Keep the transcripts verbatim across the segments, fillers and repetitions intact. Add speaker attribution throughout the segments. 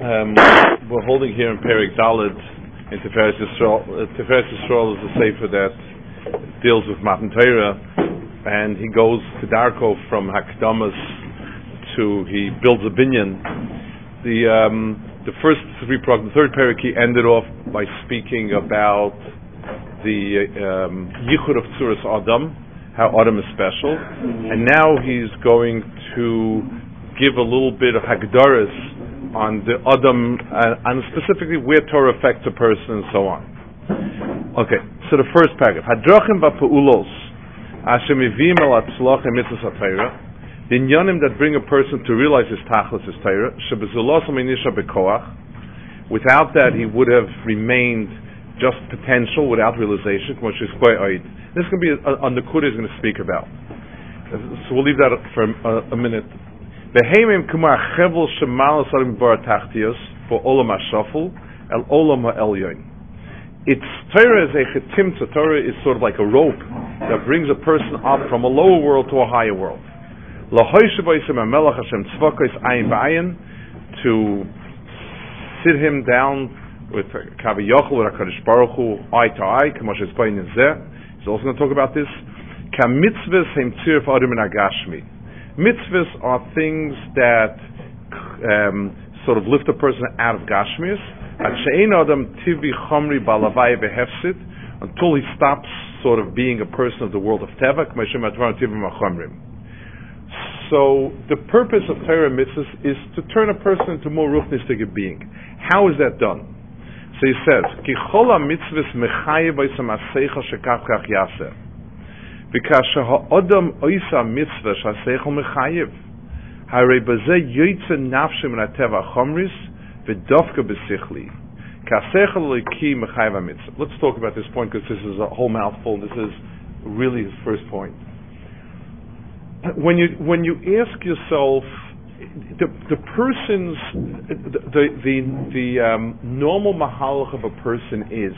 Speaker 1: Um, we're holding here in Perek Dalet in Tiferes Yisrael. Uh, Tiferes Yisrael is a sefer that deals with Matan Torah, and he goes to Darko from Hakdamas to he builds a binyan. The um, the first three prog, the third Perek, he ended off by speaking about the um, Yichud of Tzuras Adam, how Adam is special, and now he's going to give a little bit of Hagdaras on the Adam, uh, and specifically where Torah affects a person and so on. Okay, so the first paragraph. Hadrachim v'pa'ulos asher mivim el hatzlach mitzvos haTorah, the inyanim that bring a person to realize his tachlis, his Torah, shebezulos u'menisha bekoach. Without that, he would have remained just potential without realization, which is quite oid. This is going to be a, a, on the Kudah is going to speak about. So we'll leave that for a, a minute. Beheimim kumar chevel shemal sarim bar tachtios for olam hashafel el olam ha'elyon. Its Torah is a chetimtza. Torah is sort of like a rope that brings a person up from a lower world to a higher world. Lahoyshaboysim hamelach Hashem tzvakos ayin ba'ayin, to sit him down with Kaviyachol with HaKadosh Baruch Hu eye to eye. K'mo she'zpayin in zeh. He's also going to talk about this. Ka mitzvahs heim tziruf adam in agashmi. Mitzvahs are things that um, sort of lift a person out of Gashmius. Until he stops sort of being a person of the world of Teva. So the purpose of Torah mitzvahs is to turn a person into a more ruchnistic being. How is that done? So he says, because ha'odam oisa mitzvah sh'aseichel mechayev, harei bazeh yoytze nafshe min ha'teva chomris v'dofka b'sichli k'aseichel eloki mechayev ha'mitzvah. Let's talk about this point because this is a whole mouthful. This is really his first point. When you when you ask yourself, the the person's the the the, the um, normal mahalach of a person is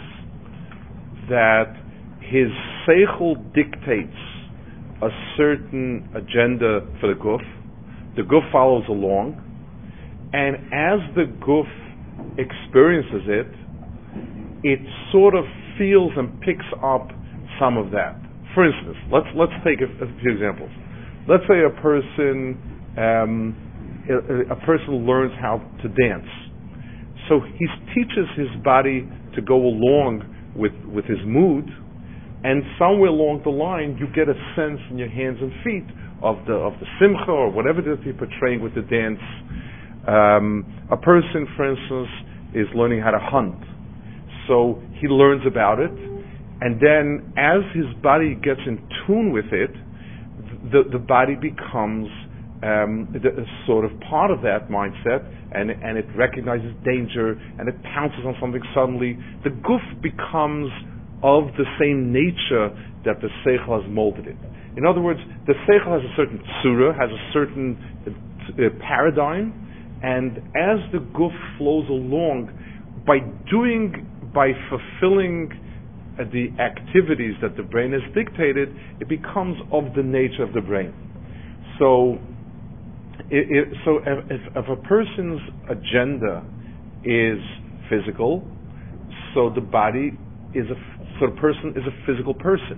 Speaker 1: that his seichel dictates a certain agenda for the guf. The guf follows along, and as the guf experiences it, it sort of feels and picks up some of that. For instance, let's let's take a, a few examples. Let's say a person um, a, a person learns how to dance, so he teaches his body to go along with with his mood. And somewhere along the line, you get a sense in your hands and feet of the of the simcha or whatever it is you're portraying with the dance. Um, a person, for instance, is learning how to hunt, so he learns about it, and then as his body gets in tune with it, the the body becomes um, the, sort of part of that mindset, and and it recognizes danger and it pounces on something suddenly. The guf becomes of the same nature that the seichel has molded it. In other words, the seichel has a certain tzura, has a certain uh, paradigm, and as the guf flows along, by doing, by fulfilling uh, the activities that the brain has dictated, it becomes of the nature of the brain. So, it, it, so if, if a person's agenda is physical, so the body is a So a person is a physical person.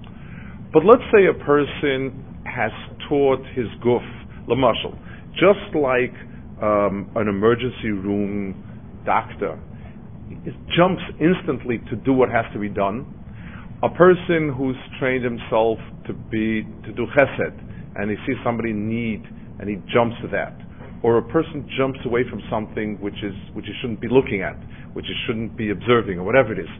Speaker 1: But let's say a person has taught his guf, lamashal, just like um, an emergency room doctor it jumps instantly to do what has to be done. A person who's trained himself to be to do chesed, and he sees somebody in need, and he jumps to that. Or a person jumps away from something which is which he shouldn't be looking at, which he shouldn't be observing, or whatever it is.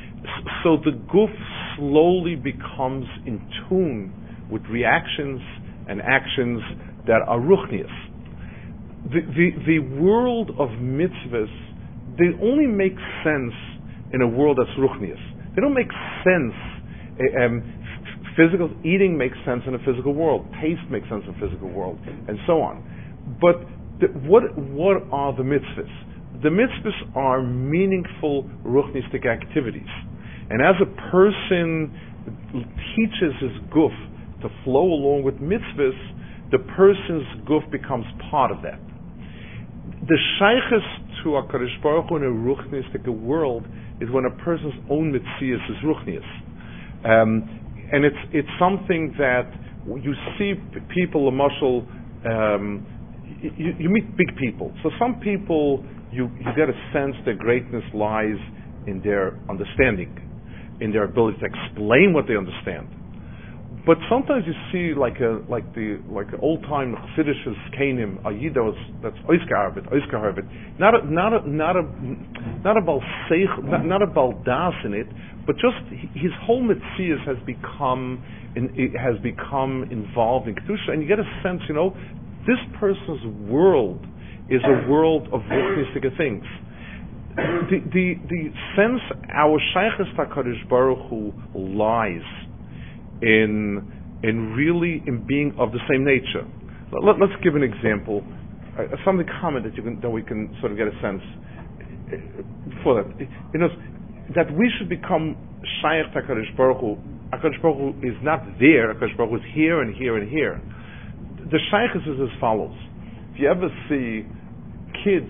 Speaker 1: So the guf slowly becomes in tune with reactions and actions that are ruchnias. The, the, the world of mitzvahs, they only make sense in a world that's ruchnias. They don't make sense. Um, physical eating makes sense in a physical world. Taste makes sense in a physical world, and so on. But the, what what are the mitzvahs? The mitzvahs are meaningful ruchnistic activities. And as a person teaches his guf to flow along with mitzvahs, the person's guf becomes part of that. The shaykhus to HaKadosh Baruch Hu in a ruchnistic world is when a person's own mitzias is ruchnius. Um, and it's it's something that you see people, Mashal, um, you, you meet big people. So some people, you, you get a sense their greatness lies in their understanding, in their ability to explain what they understand. But sometimes you see like a like the like an old time Chassidish Kanim a Yid that's Oiskar Harbit, Oiskar Harbit. Not a not a not a not a balseich, not, not a baldas in it, but just his whole mitzias has become in, it has become involved in kedusha, and you get a sense, you know, this person's world is a world of ruchnistic things. The the the sense our Sheiches HaKadosh Baruch Hu lies in in really in being of the same nature. Let, let's give an example, uh, something common that you can that we can sort of get a sense for that. You know, that we should become Shaykh HaKadosh Baruch Hu. HaKadosh Baruch Hu is not there. HaKadosh Baruch Hu is here and here and here. The Shaykh is as follows. If you ever see kids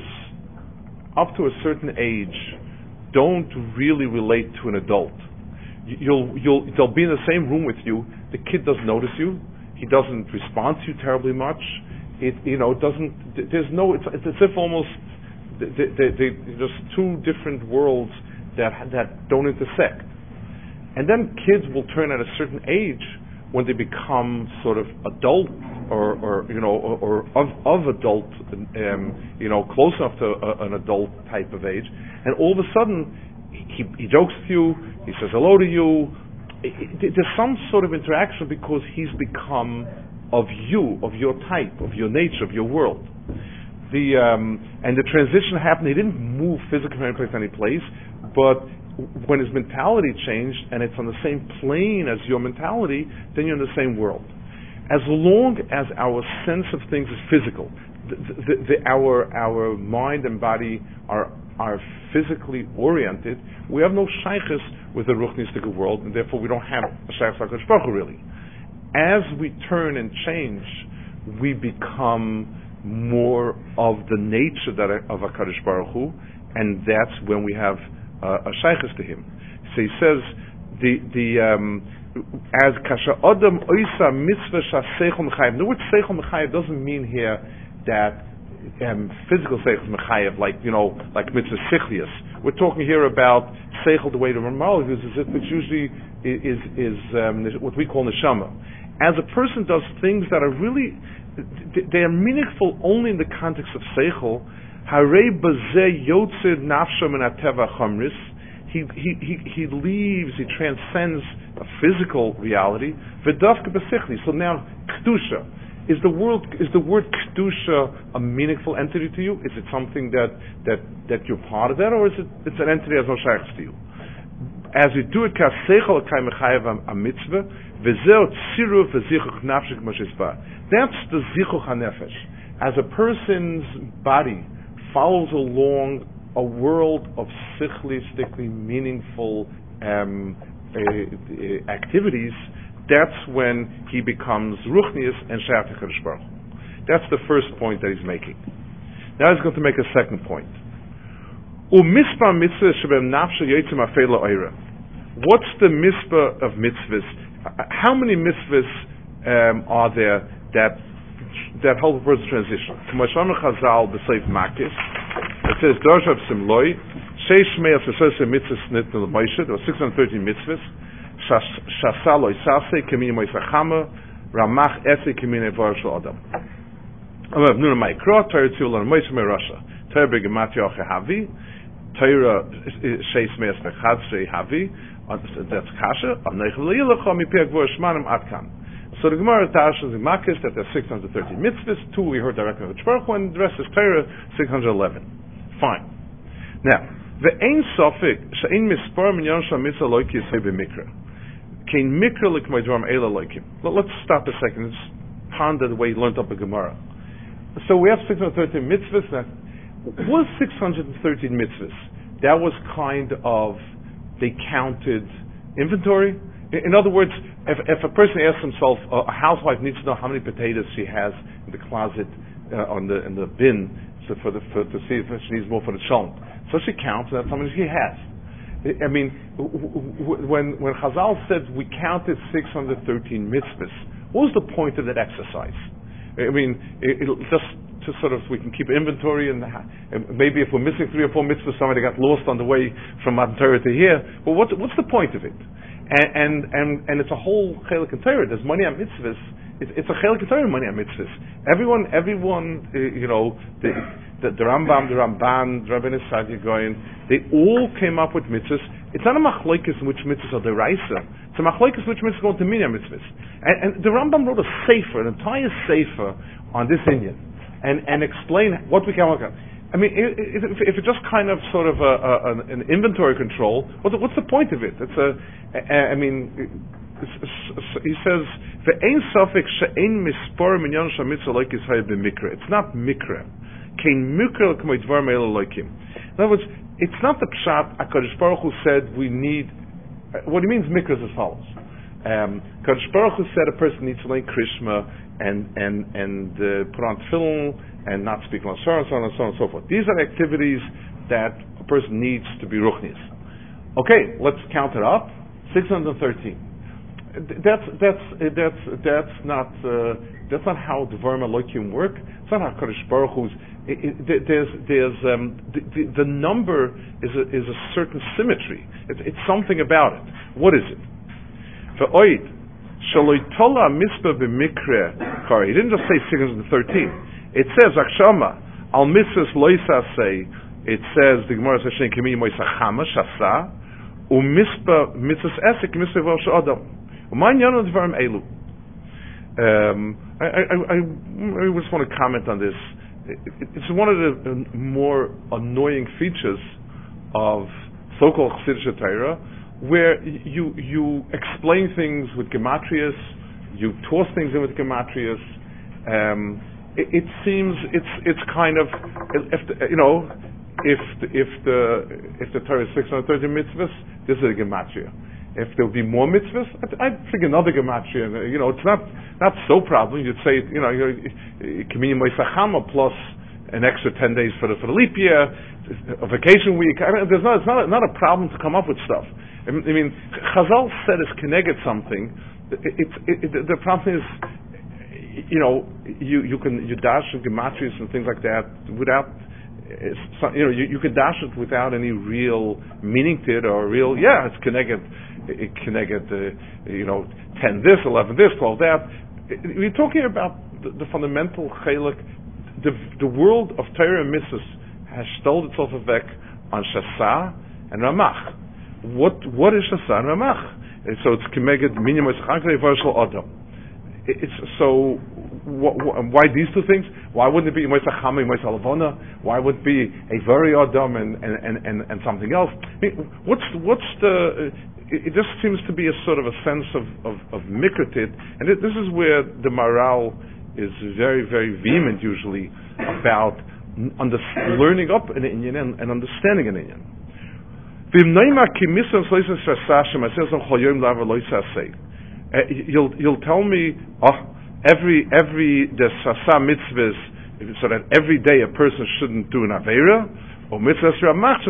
Speaker 1: up to a certain age don't really relate to an adult. You'll, you'll, they'll be in the same room with you. The kid doesn't notice you. He doesn't respond to you terribly much. It, you know, doesn't. There's no. It's, it's as if almost they, they, they, there's two different worlds that that don't intersect. And then kids will turn at a certain age when they become sort of adult, or, or you know, or, or of, of adult, um, you know, close enough to a, an adult type of age, and all of a sudden. He, he jokes with you, he says hello to you. It, it, there's some sort of interaction because he's become of you, of your type, of your nature, of your world. The um, and the transition happened. He didn't move physically from any place to any place, but when his mentality changed and it's on the same plane as your mentality, then you're in the same world. As long as our sense of things is physical, the, the, the, our our mind and body are are physically oriented, we have no shaykhs with the ruchnistic world, and therefore we don't have a shaykh HaKadosh Baruch Hu really. As we turn and change, we become more of the nature that of HaKadosh Baruch Hu, and that's when we have uh, a shaykhs to him. So he says, the the um, as kasha adam oisa mitzvah shaseichel mechayev. The word seichel mechayev doesn't mean here that Um, physical seichel mechayev, like you know, like mitzvah sichlius. We're talking here about seichel the way the Ramah uses it, which usually is is um, what we call neshama. As a person does things that are really, they are meaningful only in the context of seichel. Harei bazeh yotzer nafsho min hateva chamris. He he he he leaves, he transcends a physical reality. V'dafka b'sichli. So now kedusha. Is the world is the word kedusha a meaningful entity to you? Is it something that that, that you're part of that, or is it it's an entity that has no shaykhs to you? As we do it, kaseichel kai mechayev a mitzvah, v'zeh tziruv v'zichuch nafshik mashizba. That's the zichuch hanefesh. As a person's body follows along a world of sichlistically meaningful um, uh, uh, activities. That's when he becomes ruchnius and shaykh HaKadosh Baruch Hu. That's the first point that he's making. Now he's going to make a second point. U'mispah mitzvah shebem nafshe yotzim afela oira. What's the mitzvah of mitzvahs? How many mitzvahs um, are there that that help a person's transition? K'masham Chazal b'seif Makis. It says Dorshav Simloi Sheish Me'as V'Sosei Mitzvahs Nitnu L'Moshe. There were six hundred thirteen mitzvahs. Shasalo Isase Kemini Moisachama Ramach Ese Kemini Varshal Adam. Amav Nuna Maikra Torah Tziulan Moishe Merasha Torah Begematya Havi Torah Sheis Meis Mechad Shei Havi. That's Kasha. Anech Leilacham Mipeh Gvor Shmanim Atkan. So the Gemara Tashas Makis that there's six hundred thirteen mitzvahs. Two we heard directly from the Baruch Hu, and the rest is Torah six hundred eleven. Fine. Now the Ein Sofik Shein Mispar Minyan Sham Mitzvah Loiki Yisei B'Mikra. Let's stop a second and ponder the way he learned up a Gemara. So we have six hundred thirteen mitzvahs. Now, what was six hundred thirteen mitzvahs? That was kind of, they counted inventory. In other words, if, if a person asks himself, a housewife needs to know how many potatoes she has in the closet, uh, on the in the bin. so for the for, to see if she needs more for the shalom. So she counts, and that's how many she has. I mean, when when Chazal said we counted six hundred thirteen mitzvahs, what was the point of that exercise? I mean, it, it'll just to sort of, we can keep inventory, and, and maybe if we're missing three or four mitzvahs, somebody got lost on the way from Matan Torah to here. Well, what's, what's the point of it? And and and, and it's a whole chelik and Torah. There's money on mitzvahs. It's, it's a chelik and Torah money on mitzvahs. Everyone, everyone, uh, you know, the, the, the Rambam, the Ramban, the Rabbeinu Saadia Gaon, they all came up with mitzvahs. It's not a machlokes in which mitzvahs are deraisa. It's a machlokes which mitzvahs go into minyan mitzvahs. And, and the Rambam wrote a sefer, an entire sefer on this inyan, and and explain what we can look at. I mean, if, if it's just kind of sort of a, a, an inventory control, what's, what's the point of it? It's a, I mean, he says, "Ve'ein safek she'ein mispor minyan shamitzvah loikis hay b'mikra." It's not mikra. Kein mikra l'kmei dvar me'el loikim. In other words, it's not the pshat. HaKadosh Baruch Hu said we need. What he means mikra is as follows. Um, HaKadosh Baruch Hu said a person needs to learn Krishma and and and uh, put on tefillin and not speak on so and so and so on and so forth. These are activities that a person needs to be ruchnius. Okay, let's count it up. six hundred thirteen. That's that's that's that's not uh, that's not how Dvarim Elokim work. It's not how Kadosh Baruch Hu's. It, it, there's there's um, the, the, the number is a, is a certain symmetry. It's, it's something about it. What is it? For oid shaloi tola mispa b'mikre kari. He didn't just say six hundred thirteen. It says akshama al mitzvahs loisa say. It says the Gemara says shein kimi moisa chama shasa umispa mitzvahs esek mitzvah v'al adam. Uman yanu dvarim elu. Um, I, I, I, I just want to comment on this. It's one of the more annoying features of so-called Chassidish Torah, where you you explain things with gematrias, you toss things in with gematrias. Um, it, it seems it's it's kind of if the, you know if the, if the if the Torah is six hundred thirty mitzvahs, this is a gematria. If there will be more mitzvahs, I'd, I'd think another gematria. You know, it's not not so problem. You'd say, you know, Kamiyim Moisachama plus an extra ten days for the for the leap year, a vacation week. I mean, there's not it's not a, not a problem to come up with stuff. I mean, Chazal said it's connected something. It's it, it, the problem is, you know, you you can you dash and gematrias and things like that without. You know, you, you could dash it without any real meaning to it, or real, yeah, it's connected, it connected, uh, you know, ten this, eleven this, twelve that. We're talking about the, the fundamental chalik. The, the world of Torah and mitzvahs has stole itself a vek on Shasa and Ramach. What what is Shasa and Ramach? And so it's connected minimum universal adam. It's so. Wh- wh- why these two things? Why wouldn't it be Moisach Chama, Moisach Lavona? Why would it be a very Adam and, and, and, and something else? I mean, what's what's the? It, it just seems to be a sort of a sense of of, of mikrotit, and it, this is where the Maral is very very vehement usually about under, learning up an Inyan and, and understanding an Inyan. Uh, you'll you'll tell me, oh. Every every the sasa mitzvahs, so that every day a person shouldn't do an avera, or mitzvahs ramach. So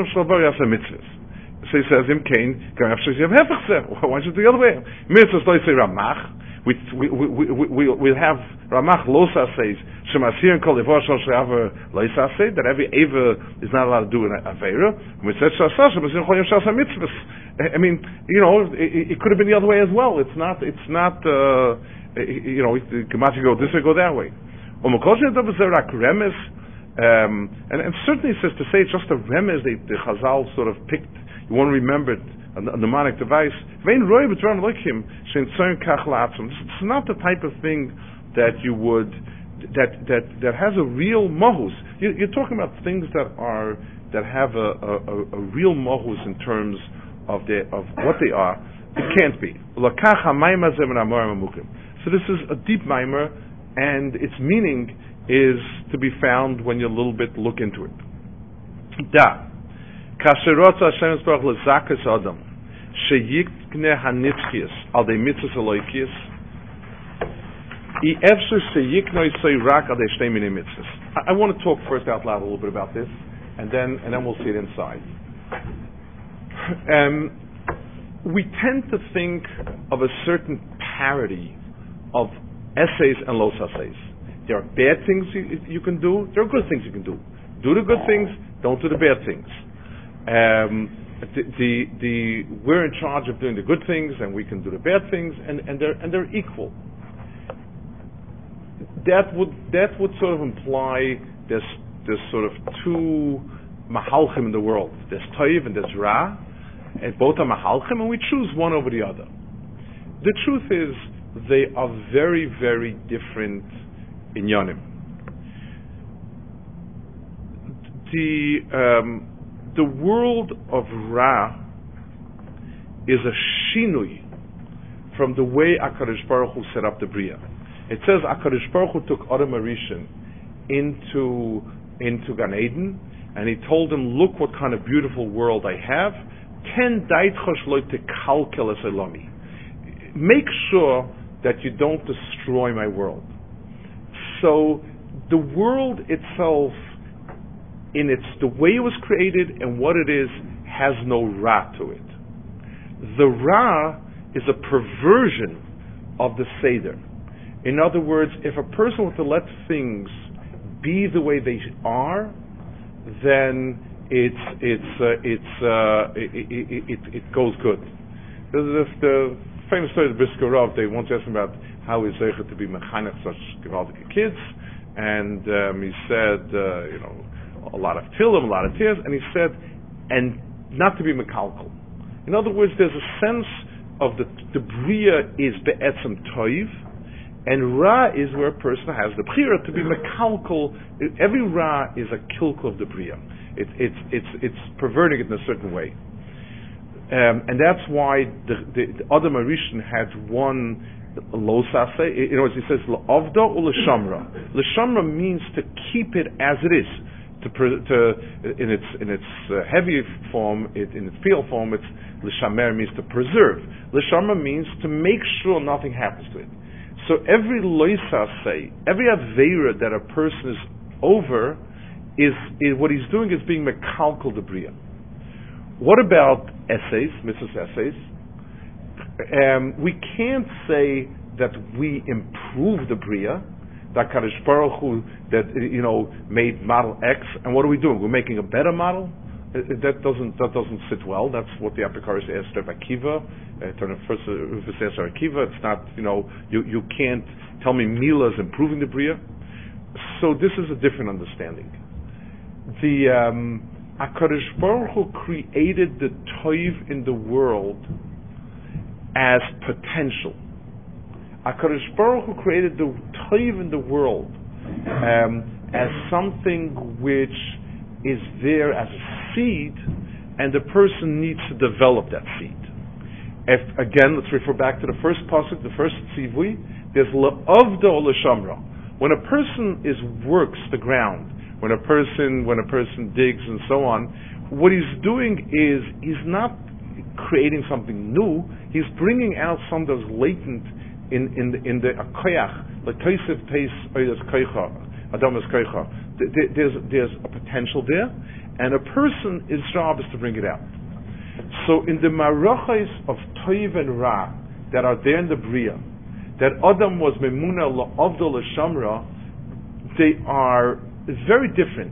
Speaker 1: he says, "Im kain, why should the other way? Mitzvahs don't say ramach. We we we we we have ramach losa says shemasir and kol ivor shal she'aver loisa say that every aver is not allowed to do an avera. Mitzvahs sasa shemasir choyim shasa mitzvahs. I mean, you know, it, it could have been the other way as well. It's not. It's not. Uh, You know, the Gematria go this way, go that way. Um, and, and certainly it says to say it's just a remez, they, the Chazal sort of picked, you want to remember it, a, a mnemonic device. It's not the type of thing that you would, that that, that has a real mohus. You, you're talking about things that are, that have a, a, a real mohus in terms of, the, of what they are. It can't be. So this is a deep mimer, and its meaning is to be found when you a little bit look into it. Da, kasherotza Hashem Yisbarach lezakas adam sheyikne hanitzkias al de mitzvos eloikias I efsher sheyikno yisay rak al de shtei mini mitzvos. I, I want to talk first out loud a little bit about this, and then and then we'll see it inside. Um, we tend to think of a certain parity of essays and los essays. There are bad things you, you can do. There are good things you can do. Do the good things. Don't do the bad things. Um, the, the, the, we're in charge of doing the good things, and we can do the bad things, and, and they're and they're equal. That would that would sort of imply there's there's sort of two mahalchim in the world. There's toiv and there's ra, and both are mahalchim, and we choose one over the other. The truth is, they are very, very different inyanim. The um, the world of Ra is a shinui from the way HaKadosh Baruch Hu set up the Bria. It says HaKadosh Baruch Hu took Adam Arishan into into Gan Eden, and he told him, "Look what kind of beautiful world I have. Ken daitchosh lo tekalkel es elami. Make sure that you don't destroy my world." So the world itself, in its the way it was created and what it is, has no ra to it. The ra is a perversion of the seder. In other words, if a person were to let things be the way they are, then it's it's uh, it's uh, it, it, it, it goes good. The, the, the famous story of the Brisker Rav, they once asked him about how he's able to be mechanech such gewaltige kids, and um, he said, uh, you know, a lot of tillim, a lot of tears, and he said, and not to be mekalkal. In other words, there's a sense of the the bria is be'etzem toiv, and ra is where a person has the bria to be mekalkal. Every ra is a kilkal of the bria. It, it's it's it's perverting it in a certain way, um, and that's why the, the, the Adam Arishan had one lo saseh. You know, as he says, l'avda or l'shamra. L'shamra means to keep it as it is. To, to in its in its uh, heavy form, it, in its pale form, it's l'shamer means to preserve. L'shamra means to make sure nothing happens to it. So every loisaseh, every aveira that a person is over, is, is what he's doing is being mekalkal the bria. What about essays, mitzvahs essays? Um, we can't say that we improve the bria. That Kadosh Baruch Hu that you know made model X, and what are we doing? We're making a better model. That doesn't that doesn't sit well. That's what the Apikaris asked Reb Akiva. Uh, first, Rufus asked Akiva. It's not you know you you can't tell me Mila is improving the bria. So this is a different understanding. The um, HaKadosh Baruch Hu created the toiv in the world as potential. HaKadosh Baruch Hu created the toiv in the world um, as something which is there as a seed, and the person needs to develop that seed. If, again, let's refer back to the first pasuk, the first tzivui. There's la'avda or l'shamra. When a person is works the ground, when a person when a person digs and so on, what he's doing is he's not creating something new. He's bringing out something that's latent in in the, in the akoyach, like toisiv teis oidas koicha, adamas koicha. There's there's a potential there, and a person, his job is to bring it out. So in the marachos of toiv and ra that are there in the bria, that Adam was memuna la'avdol l'shamra, they are very different.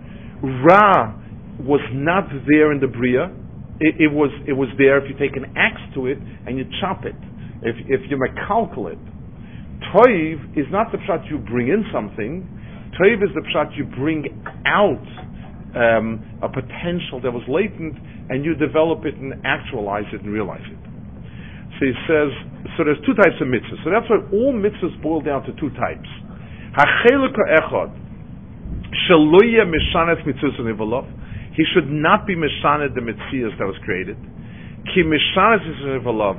Speaker 1: Ra was not there in the bria. It, it was it was there if you take an axe to it and you chop it. If if you mekalkal it. Toiv is not the pshat you bring in something. Toiv is the pshat you bring out um, a potential that was latent, and you develop it and actualize it and realize it. So he says, so there's two types of mitzvahs. So that's why all mitzvahs boil down to two types. Ha'chelik ha'echad sheloya mishanet mitzvahs nivalov. He should not be mishanet the mitzvahs that was created. Ki mishanet mitzvahs nivalov.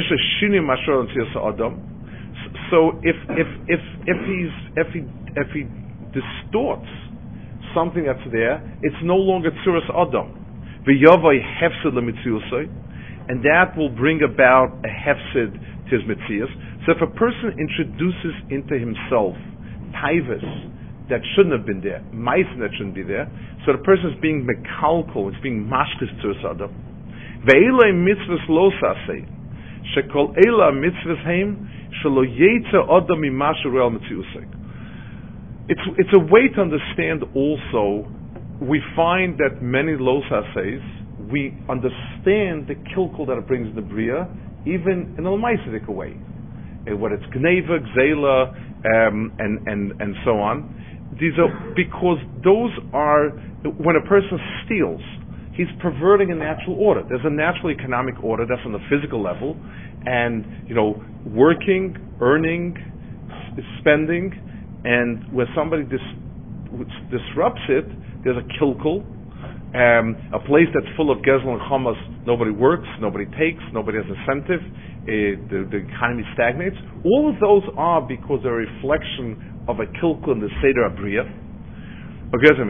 Speaker 1: So if if if if he's if he if he distorts something that's there, it's no longer tzuras adam. V'yavai hefsed lemitziusay, and that will bring about a hefsed to his mitzias. So if a person introduces into himself taivas that shouldn't have been there, meisim that shouldn't be there. So the person is being mekalkol, it's being mashkis to us adam. Ve'elay mitzvahs lo sasei, shekol eila mitzvahs heim, shelo yetze adam mimashu real mitziusek. It's it's a way to understand also. We find that many lo saseis, we understand the kilkul that it brings in the bria, even in a lemaisidik way. And what it's gneva, gzela, um, and and and so on. These are because those are when a person steals, he's perverting a natural order. There's a natural economic order that's on the physical level, and you know, working, earning, s- spending, and where somebody dis- disrupts it. There's a kilkul, um, a place that's full of gezel and chamas. Nobody works, nobody takes, nobody has incentive. Uh, the, the economy stagnates. All of those are because they're a reflection of a kilkul in the seder abriya. Even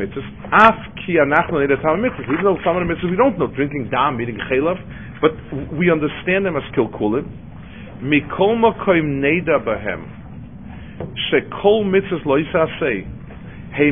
Speaker 1: though some of the mitzvahs we don't know, drinking dam, eating chelav, but we understand them as kilkulim. Mikol makoim neda bahem shekol mitzvahs lo yisasei. They're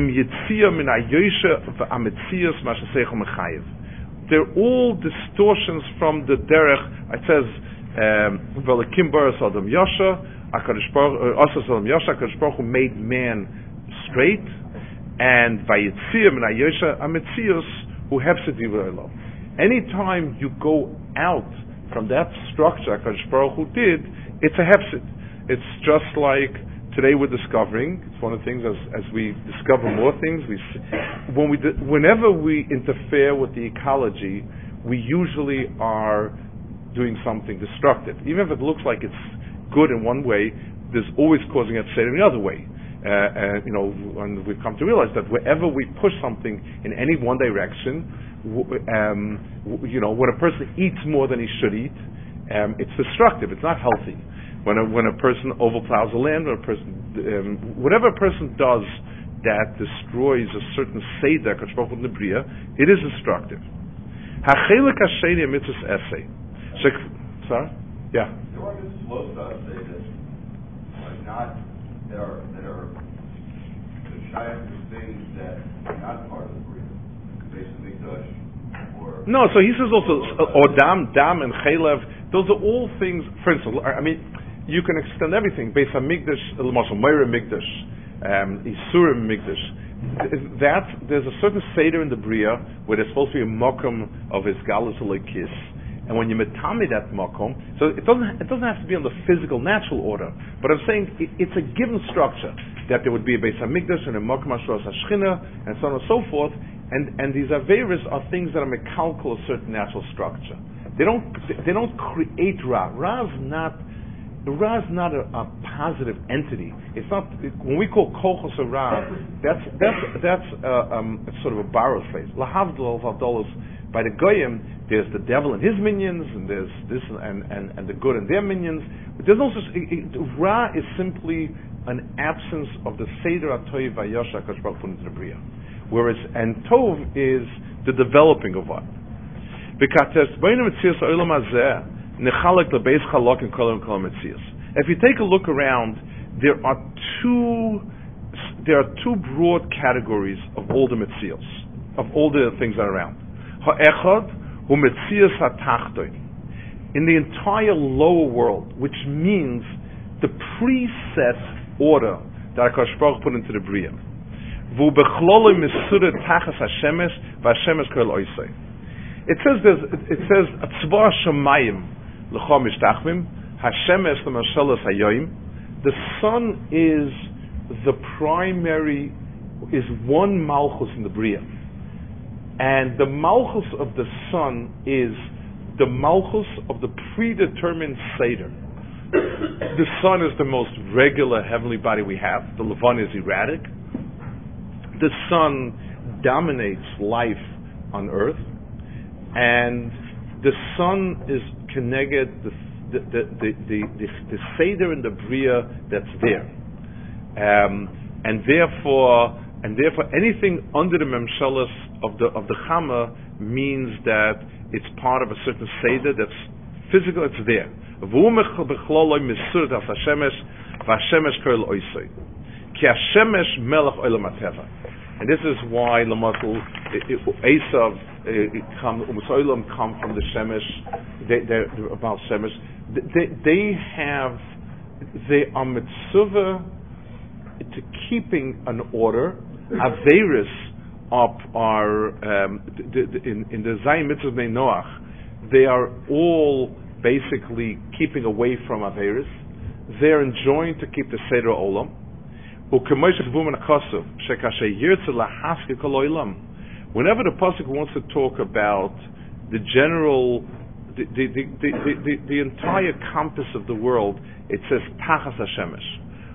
Speaker 1: all distortions from the derech. It says, "V'lekim baras adam yasha, Hakadosh Baruch Hu made man straight, and vayitziyah min hayosha ametzius hu hefsed v'elo." Anytime you go out from that structure Hakadosh Baruch Hu did, it's a hefsed. It's just like. Today we're discovering, it's one of the things as, as we discover more things, we when we whenever we interfere with the ecology, we usually are doing something destructive. Even if it looks like it's good in one way, there's always causing upset in the other way. Uh, and, you know, and we've come to realize that wherever we push something in any one direction, um, you know, when a person eats more than he should eat, um, it's destructive, it's not healthy. When a, when a person overplows the land, or a person, um, whatever a person does that destroys a certain seder, in the bria, it is destructive. Hachelik hasheni mitzvahs essay. Sorry, yeah.
Speaker 2: There are mitzvahs losa say that are not that are that are the shayach to things that are not part of the bria, basically mikdash or.
Speaker 1: No, so he says also or dam, dam, and chaylev. Those are all things. For instance, I mean. You can extend everything. Beis Hamikdash, L'mashal Meira Mikdash, um, Isurim Mikdash. That there's a certain seder in the bria where there's supposed to be a mokum of his galus kiss, and when you metami that mokum, so it doesn't it doesn't have to be on the physical natural order. But I'm saying it, it's a given structure that there would be a Beis Hamikdash and a mokum ashros hashchina and so on and so forth. And and these averis are things that are mekalkal a certain natural structure. They don't they don't create ra. Ra is not. The Ra is not a, a positive entity. It's not it, when we call kochos a Ra. That's that's that's uh, um, it's sort of a borrowed phrase. Lahavdol v'avdolos. By the goyim, there's the devil and his minions, and there's this and, and, and the good and their minions. But there's also it, it, Ra is simply an absence of the seder atoy vayosha Hakadosh Baruch Hu into the bria, whereas and tov is the developing of what. Because b'nei mitzias ha'olam hazeh. If you take a look around, there are two there are two broad categories of all the mitzios, of all the things that are around. Ha'echad hu mitzios hatachton. In the entire lower world, which means the preset order that Hakadosh Baruch put into the bria. V'hu bechlolo misura tachas hashemesh v'hashemesh kol oisei. It says there's, it says atzva shamayim. The sun is the primary, is one malchus in the bria, and the malchus of the sun is the malchus of the predetermined seder. The sun is the most regular heavenly body we have. The Levant is erratic. The sun dominates life on earth, and the sun is connected the the the the, the, the, the seder in the bria that's there, um, and therefore and therefore anything under the memshalas of the of the chama means that it's part of a certain seder that's physical. It's there. Ki Hashemesh melech olam hateva. And this is why Lamatul Esav come Umasoilam come from the Shemesh. They they're about Shemesh. They they have they are mitzvah to keeping an order. Averis are are um, the, the, in in the Zayin mitzvah Bnei Noach. They are all basically keeping away from Averis. They're enjoying to keep the Seder Olam. Whenever the pasuk wants to talk about the general, the the, the, the, the, the entire compass of the world, it says Tachas Hashemesh.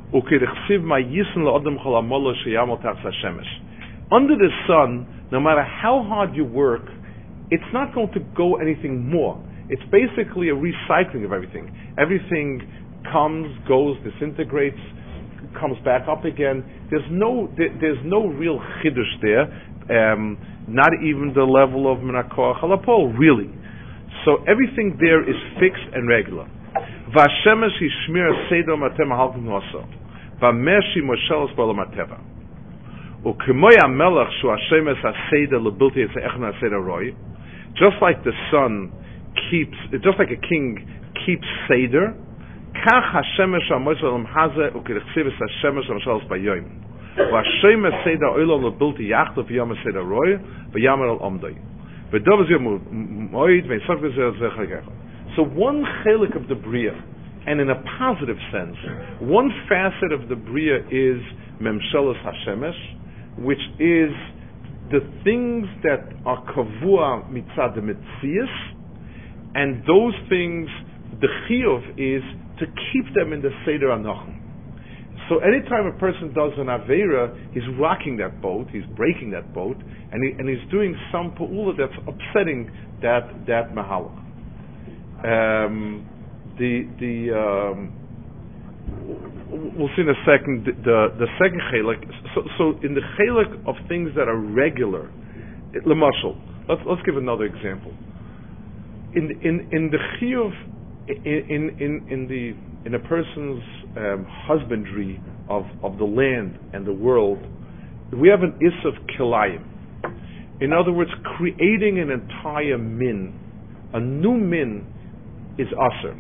Speaker 1: Under the sun, no matter how hard you work, it's not going to go anything more. It's basically a recycling of everything. Everything comes, goes, disintegrates, comes back up again. There's no there, there's no real chiddush there, um, not even the level of Menakoach Halapol, really. So everything there is fixed and regular. Vashemesh yishmir seder matem halkim hoso. Vameshi moshelos b'olam hateva. U'kemoy hamelech shu hashemes haseder lebilti etzechna haseder roi. Just like the sun keeps, just like a king keeps seder, Kach Hashemesh Hamosh Olam Hazeh Ukirchsivis Hashemesh Hamshalos Bayoim Vashemesh Seder Olam Lebilti Yachto V'Yom Seder Roy V'Yamar Al Omdoi V'Dov Zeh Moed V'Yitzchak V'Zeh Zeh. So one chelik of the Bria, and in a positive sense, one facet of the Bria is Memshelos Hashemesh, which is the things that are kavua mitzad the mitzias, and those things, the chiyuv is to keep them in the Seder Anochim. So anytime a person does an Aveira, he's rocking that boat, he's breaking that boat, and, he, and he's doing some Pa'ula that's upsetting that, that Mahalach. Um, the, the, um, we'll see in a second, the, the, the second Chelek, so, so in the Chelek of things that are regular, Lemashal, let's, let's give another example. In, in, in the Chiyuv, In, in in the in a person's um, husbandry of, of the land and the world, we have an is of kilayim. In other words, creating an entire min, a new min, is aser.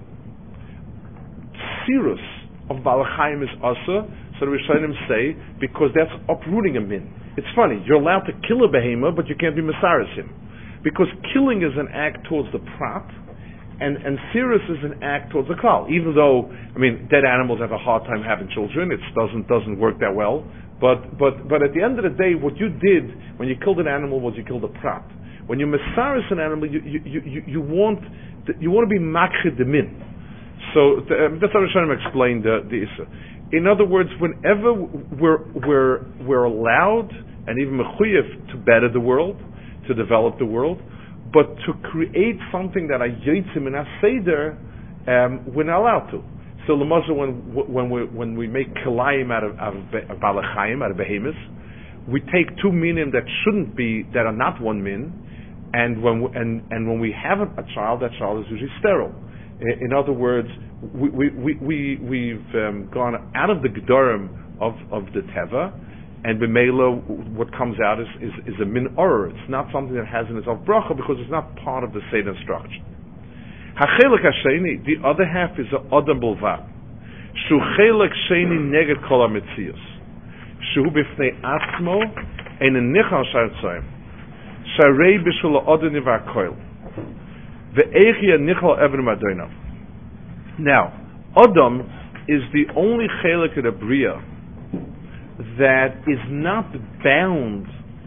Speaker 1: Sirus of balachayim is aser. So the Rishonim say because that's uprooting a min. It's funny, you're allowed to kill a behemoth, but you can't be mesaris him, because killing is an act towards the prat. And and Sirus is an act towards the klal. Even though, I mean, dead animals have a hard time having children. It doesn't doesn't work that well. But but but at the end of the day, what you did when you killed an animal was you killed a prat. When you mesaris an animal, you you you, you want you want to be makhed the min. So the, um, that's how I'm trying to explain the the issa. In other words, whenever we're we're we're allowed and even mechuyev to better the world, to develop the world, but to create something that I yitzim in a seder, um, we're not allowed to. So l'mazal, when when we when we make kilayim out of out of balachayim, out of behemoths, we take two minim that shouldn't be, that are not one min, and when we, and and when we have a, a child, that child is usually sterile. In, in other words, we we we, we we've um, gone out of the gedorim of of the teva. And b'meila, what comes out is, is, is a min oror. It's not something that has in itself bracha because it's not part of the Seder structure. Hachelek hasheni, the other half is a adam bulvad. Shu chelek sheni neged kol hametzios. Shu b'fnei atzmo ein nichal shartzoyim. Sharei b'shul ha'odin nivar koil. Ve'echi nichal even madoinav. Now, Adam is the only chelek of the Bria that is not bound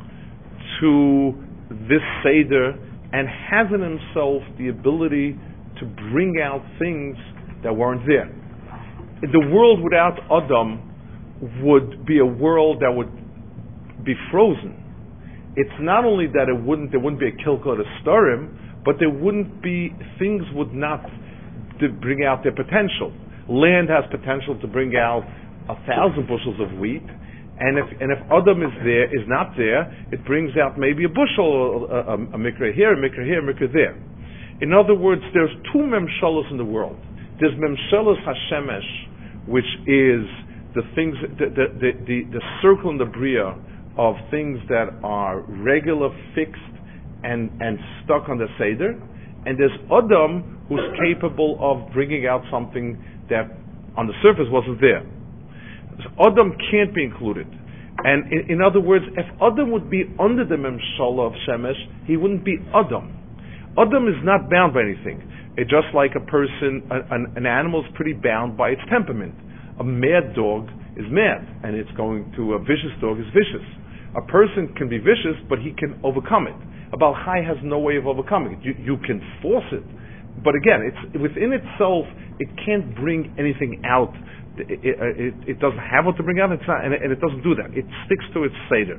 Speaker 1: to this Seder and has in himself the ability to bring out things that weren't there. The world without Adam would be a world that would be frozen. It's not only that it wouldn't, there wouldn't be a kilkot of starim, but there wouldn't be, things would not to bring out their potential. Land has potential to bring out a thousand bushels of wheat, and if and if Adam is there, is not there, it brings out maybe a bushel, a, a, a mikra here, a mikra here, a mikra there. In other words, there's two memshalos in the world. There's memshalos Hashemesh, which is the things, the the the, the, the circle in the bria of things that are regular, fixed, and and stuck on the seder, and there's Adam who's capable of bringing out something that on the surface wasn't there. So Adam can't be included. And in, in other words, if Adam would be under the Memshala of Shemesh, he wouldn't be Adam. Adam is not bound by anything. It just like a person, an, an animal is pretty bound by its temperament. A mad dog is mad, and it's going to, a vicious dog is vicious. A person can be vicious, but he can overcome it. A Baal Chai has no way of overcoming it. You, you can force it, but again, it's within itself, it can't bring anything out. It, it, it, it doesn't have what to bring out, it's not, and, it, and it doesn't do that. It sticks to its seder.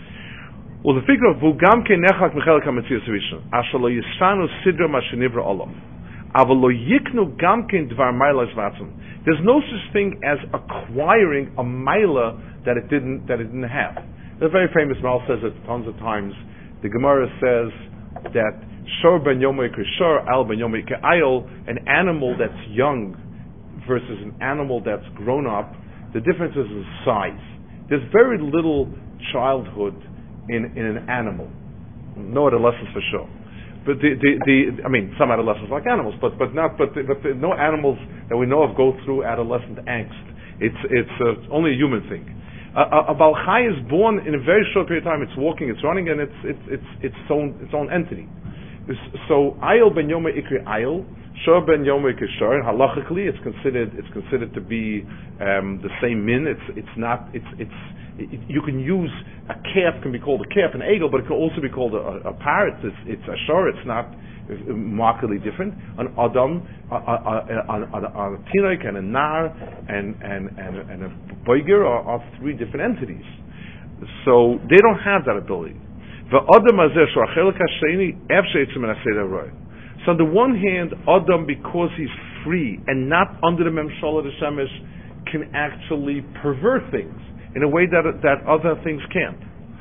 Speaker 1: Well, the figure of Vugam ke nechak mechelek hametzius rishon, asher lo yishanu sidra ma shenivra olam, aval lo yiknu gam ke dvar maila shvatzim. There's no such thing as acquiring a maila that it didn't that it didn't have. The very famous Mal says it tons of times. The Gemara says that shor ben yomei k'shor, al ben yomei k'ayol, an animal that's young versus an animal that's grown up, the difference is in size. There's very little childhood in, in an animal. No adolescence for sure. But the, the, the I mean, some adolescents like animals, but but not but but the, no animals that we know of go through adolescent angst. It's it's uh, only a human thing. Uh, a, a Baal Chai is born in a very short period of time. It's walking, it's running, and it's it's it's its own its own entity. So Ayil ben Yomei Ikri Ayil, Shor ben Yomei Kishor. Halachically, it's considered it's considered to be um, the same min. It's it's not it's it's it, you can use a calf can be called a calf, an egel, but it can also be called a, a, a parrot. It's it's a shor. It's not markedly different. An Adam, a, a, a, a, a Tinoik and a Nar and and and, and a Boiger are, are three different entities. So they don't have that ability. So on the one hand, Adam, because he's free and not under the Memshala of the Shemesh, can actually pervert things in a way that that other things can't.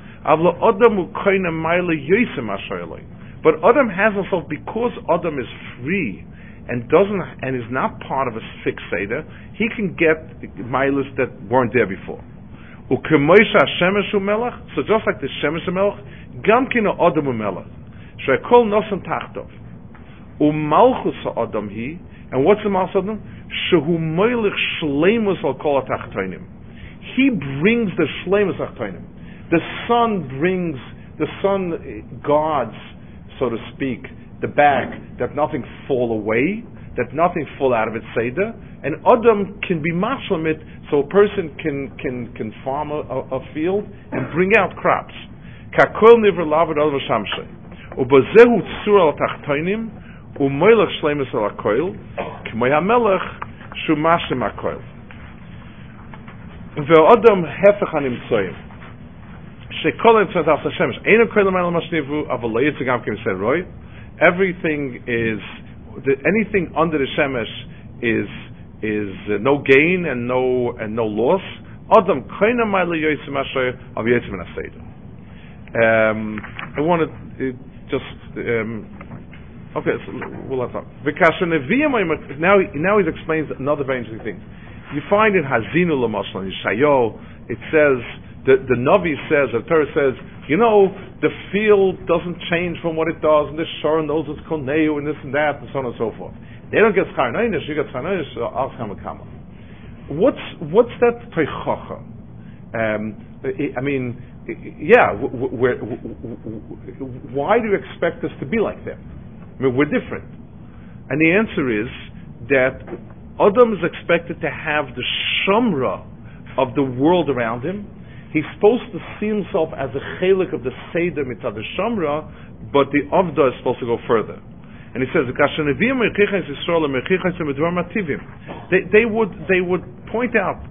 Speaker 1: But Adam has himself, because Adam is free and doesn't and is not part of a fixed seder, he can get milas that weren't there before. So just like the Shemesh Melech, Gam kina Adam u'melech, she'ekol nosan tachtov, u'malchus ha'adam hi, and what's the malchus Adam? Shehu moilech shleimus al kol ha'tachtonim. He brings the shleimus ha'tachtonim. The sun brings, the sun guards, so to speak, the bag, that nothing fall away, that nothing fall out of its seder, and Adam can be mashlam it, so a person can can can farm a, a field and bring out crops. Kakol niver lavad al vashamshe, ubazehu tzur al tachtonim, umoilach shleimus al akoil, k'may hamelech shumashim akoil. Ve'adam hefech hanimtzoyim, shekol entzat al hashemesh, einu koilam al mashnivu, aval lo yitzigam kim seroi. Everything is, the, anything under the shemesh is is uh, no gain and no and no loss. Adam koina ma'le yoysim asher av yoysim aseder. Um, I want to uh, just um, okay. So we'll have that. Now, now he explains another very interesting thing. You find in Hazinu L'Mashal in Yeshayahu, it says the the Navi says, the Torah says, you know, the field doesn't change from what it does, and the shor knows it's koneu and this and that, and so on and so forth. They don't get schar neinis, you get schar neinis, so al kama. What's what's that teichacha? Um, I mean. Yeah, we're, why do you expect us to be like that? I mean, we're different. And the answer is that Adam is expected to have the shamra of the world around him. He's supposed to see himself as a chelik of the seder mitzad the shamra, but the avda is supposed to go further. And he says, they, they would they would point out,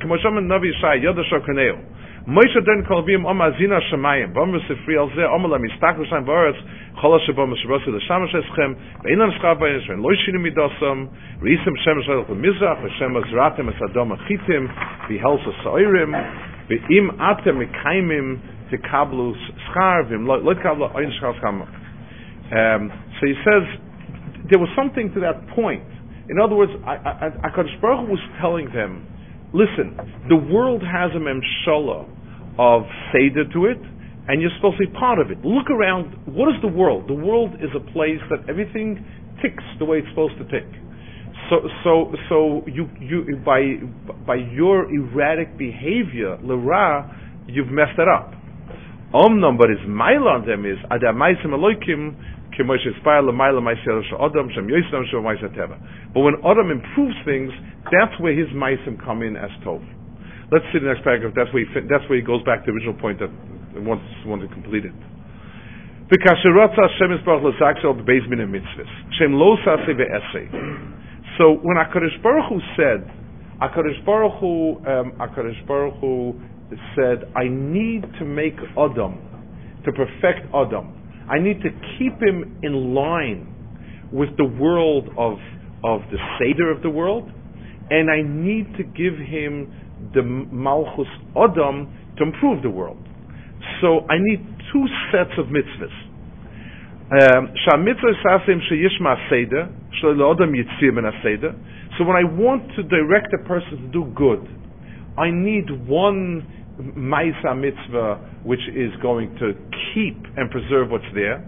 Speaker 1: Moshe then called him Om Azina Shemayim, Bam Sefri al Zeh, Om La Mistaklu Shem Baretz, Chol Shebam Shebasi LeShamash Eschem, Veinan Shchav Bayin Shem Lo Shinim Midosam, Reisim Shem Shalach LeMizrach, Veshem Azratim Esadom Achitim, V'Helsa Soirim, V'Im Atem Mekaimim Tekablu Schar, V'Im Lo Tekablu Oin Schar Schama. So he says there was something to that point. In other words, HaKadosh Baruch Hu was telling them listen, the world has a memshala of Seder to it, and you're supposed to be part of it. Look around. What is the world? The world is a place that everything ticks the way it's supposed to tick. So, so, so you, you, by, by your erratic behavior, l'ra, you've messed it up. Omnam, but his mile on them is adamaisim elokim k'moshe spire l'mayla ma'aseh adam shem yosem shem ma'aseh teva. But when Adam improves things, that's where his ma'asim come in as tov. Let's see the next paragraph. That's where he, that's where he goes back to the original point that once once completed. So when HaKadosh Baruch Hu said, HaKadosh Baruch Hu, um, HaKadosh Baruch Hu said, I need to make Adam, to perfect Adam. I need to keep him in line with the world of of the Seder of the world, and I need to give him the Malchus Adam to improve the world. So I need two sets of mitzvahs. So when I want to direct a person to do good, I need one Maisa mitzvah which is going to keep and preserve what's there.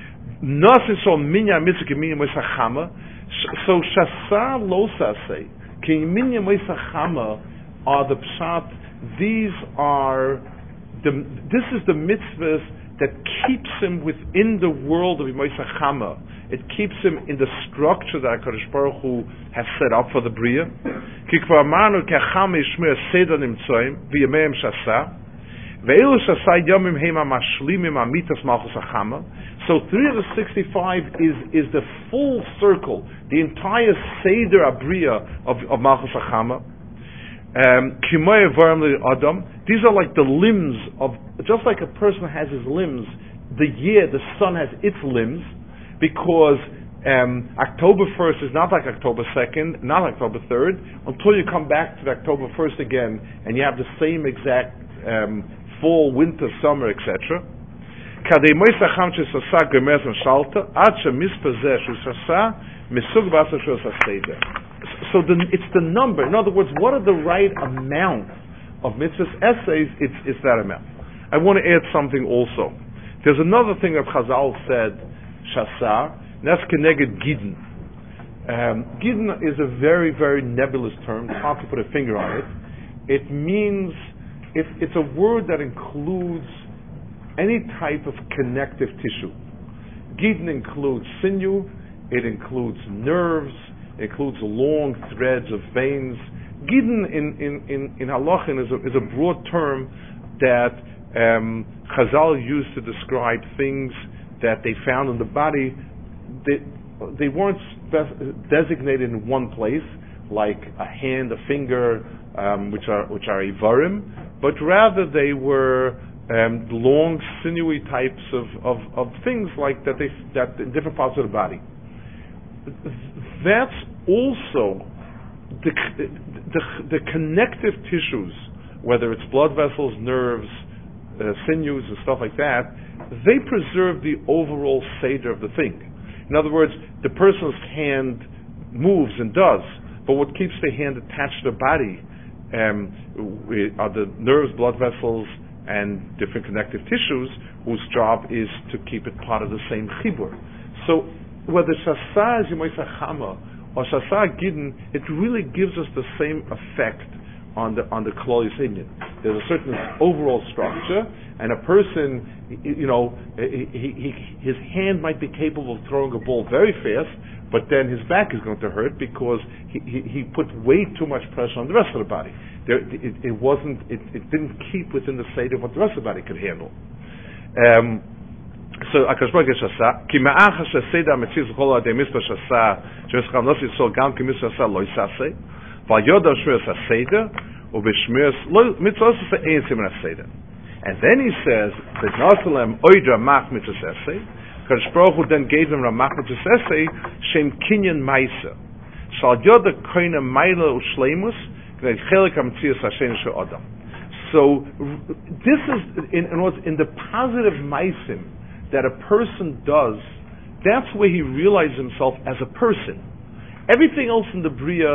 Speaker 1: So Shasa Losase, Kinyiminya Moisachama are the pshat. These are the, this is the mitzvahs that keeps him within the world of Moisachama. It keeps him in the structure that HaKadosh Baruch Hu has set up for the Bria. Kikvar Manu Kachama Yishmer Seder Nimtzoim V'Yameim Shasa Ve'elu Shasa Yomim Hema Mashlimim Amitas Malchus Achama. So three hundred sixty-five is is the full circle, the entire Seder Abriya of, of Malchus Achama. Um, Adam. These are like the limbs of, just like a person has his limbs, the year, the sun has its limbs, because um, October first is not like October second, not October third, until you come back to the October first again, and you have the same exact um, fall, winter, summer, et cetera. So the, it's the number. In other words, what are the right amount of mitzvahs essays? It's, it's that amount. I want to add something also. There's another thing that Chazal said, Shasar, and that's Keneged Gidon. Um, Gidon is a very, very nebulous term. It's hard to put a finger on it. It means, it, it's a word that includes any type of connective tissue. Gidon includes sinew, it includes nerves, it includes long threads of veins. Gidon in, in, in, in Halachin is a, is a broad term that um, Chazal used to describe things that they found in the body. They, they weren't spe- designated in one place, like a hand, a finger, um, which are which are Ivarim, but rather they were um, long, sinewy types of, of, of things like that they that in different parts of the body. That's also the, the, the connective tissues, whether it's blood vessels, nerves, uh, sinews, and stuff like that. They preserve the overall seder of the thing. In other words, the person's hand moves and does, but what keeps the hand attached to the body um, are the nerves, blood vessels, and different connective tissues, whose job is to keep it part of the same chibur. So whether Shasa is Yimoisachama or Shasa Gidon, it really gives us the same effect on the on the Klal Yisrael. There's a certain overall structure, and a person, you know, he, he, his hand might be capable of throwing a ball very fast, but then his back is going to hurt because he, he, he put way too much pressure on the rest of the body. There, it, it wasn't, it, it didn't keep within the state of what the rest of the body could handle. Um, so Akash Baruch Hu Shasa ki ma'ach shaseda mitziv zchol adei mitzvah shasa shemischam nosi yisol gam ki mitzvah shasa lo yisase val yoda shmiras haseda ubeshmiras lo mitzvah shasa ein siman haseda. And then he says that Nasalem oidra mach mitzvah shasa. Akash Baruch Hu then gave him ramach mitzvah shasa shem kinyan ma'isa shal yoda koina ma'ila ushleimus k'nei chelik ha'mitzias hashem shel adam. So this is in, in, in the positive maisim that a person does, that's where he realizes himself as a person. Everything else in the Bria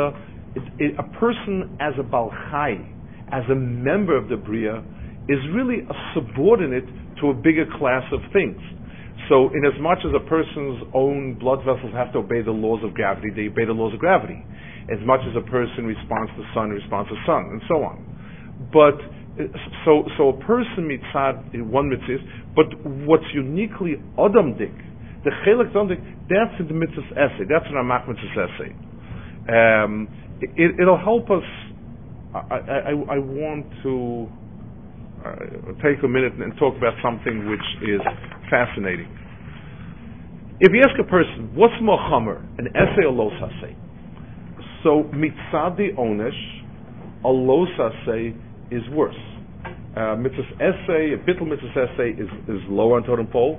Speaker 1: it, it, a person as a Baal Chai, as a member of the Bria, is really a subordinate to a bigger class of things. So in as much as a person's own blood vessels have to obey the laws of gravity, they obey the laws of gravity. As much as a person responds to sun, responds to sun, and so on. But, so so a person mitzad, one mitzvah, but what's uniquely Adamdik, the Chelek Adamdik, that's in the mitzvah's essay, that's in our Ramach mitzvah's essay. Um, it, it'll help us, I, I, I want to uh, take a minute and talk about something which is fascinating. If you ask a person, what's more chamer, an essay or los hasay? So mitzad the onesh, a los hasay is worse. Uh, mitzvah's essay, a bittul mitzvah's essay is, is lower on totem pole.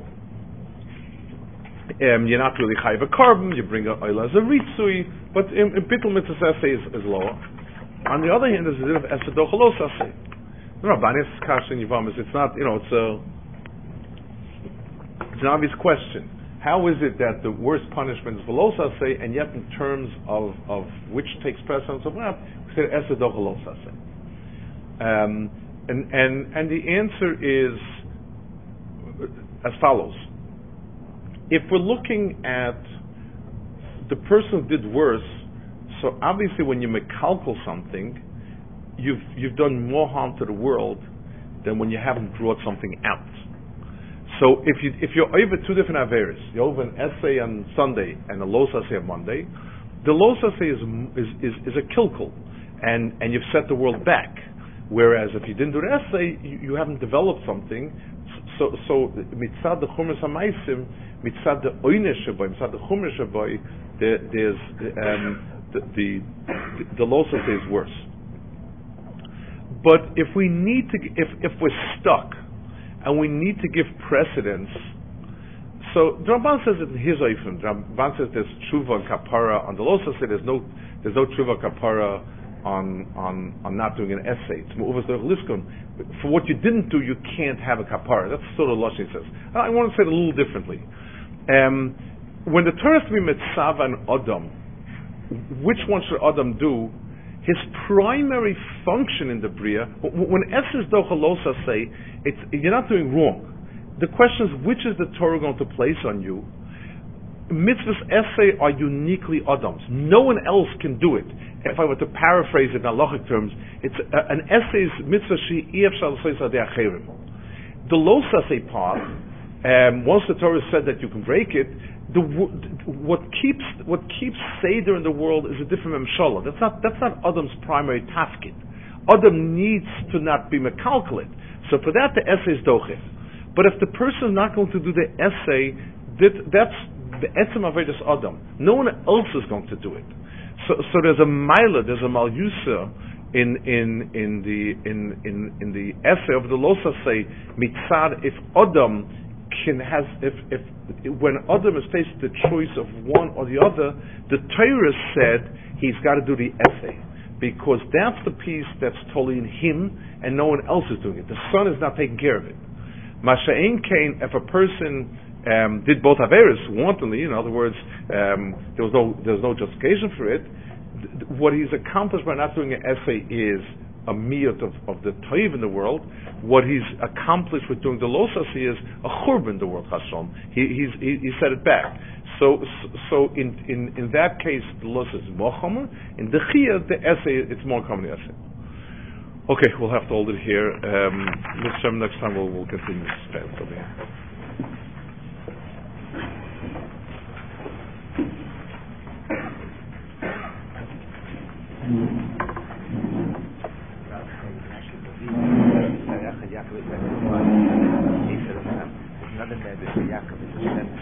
Speaker 1: Um, you're not really chayiv a carbon, you bring a oila as a ritzui, but in, in bittul mitzvah's essay is, is lower. On the other hand, there's a bit of essay doch a los hasay. No, Rabbanis Kasha and Yivamis, it's not, you know, it's a, it's an obvious question. How is it that the worst punishment is velos hasay, and yet in terms of, of which takes precedence of what, we say esed doch velos hasay. Um, and and and the answer is as follows: if we're looking at the person who did worse, so obviously when you mekalkel something, you've you've done more harm to the world than when you haven't brought something out. So if you if you're over two different averes, you're over an essay on Sunday and a los essay on Monday, the los essay is is is, is a kilkul, and and you've set the world back. Whereas if you didn't do the essay, you, you haven't developed something. So so mitzad the chumash hamaysim, mitzad the oynesh shaboy, mitzad the chumash shaboy, there's um, the the the los essay is worse. But if we need to, if if we're stuck, and we need to give precedence. So the Ramban says it in his oifim. The Ramban says there's tshuva and kapara on the los hasay. There's no there's no tshuva kapara on on on not doing an essay. It's mu'uvas liskon. For what you didn't do, you can't have a kapara. That's sort of Lashon says. I want to say it a little differently. Um, when the Torah is to be mitzav and Adam, which one should Adam do? His primary function in the Bria, when Esses Docha Losa say, it's, you're not doing wrong. The question is, which is the Torah going to place on you? Mitzvah's essay are uniquely Adam's. No one else can do it. If I were to paraphrase it in halachic terms, it's uh, an essay's mitzvah she ef shal soisa de acherim. The Losa say part, um, once the Torah said that you can break it, The, what keeps what keeps Seder in the world is a different memshala. That's not that's not Adam's primary tafkid. Adam needs to not be mekalkalit. So for that the essay is dochif. But if the person is not going to do the essay, that, that's the etzem avedus Adam. No one else is going to do it. So so there's a maila, there's a malyusa in in in the in in in the essay of the losa say mitzad if Adam can has if if when Adam is faced the choice of one or the other, the Torah said he's got to do the essay because that's the piece that's totally in him and no one else is doing it. The son is not taking care of it. Masha'en Kain, if a person um, did both averes wantonly, in other words, um, there was no there was no justification for it. Th- what he's accomplished by not doing an essay is a miyut of, of the toiv in the world. What he's accomplished with doing the losasi is a churban in the world. Hashem. He he's, he he said it back. So so in in, in that case the los is more chomer. In the chia the essay it's more common essay. Okay, we'll have to hold it here. Um, next time we'll we'll continue this path over here.
Speaker 3: Yaakov is another man, Yaakov is